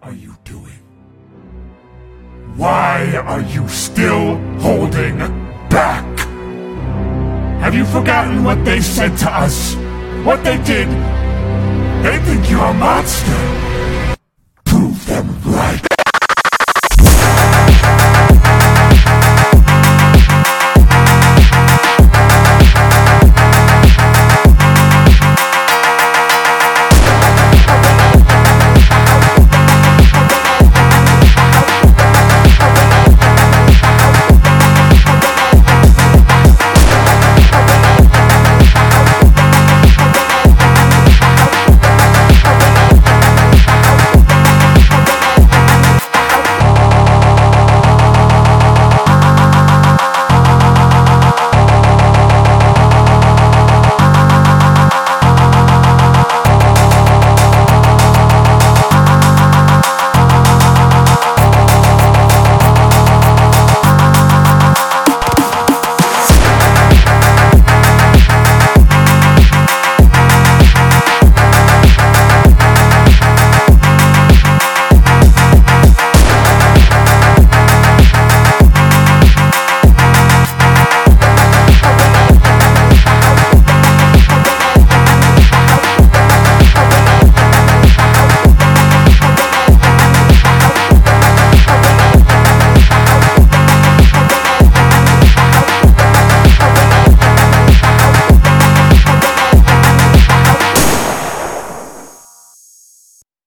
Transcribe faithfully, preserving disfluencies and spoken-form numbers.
are you doing? Why are you still holding back? Have you forgotten what they said to us? What they did? They think you're a monster. Prove them right.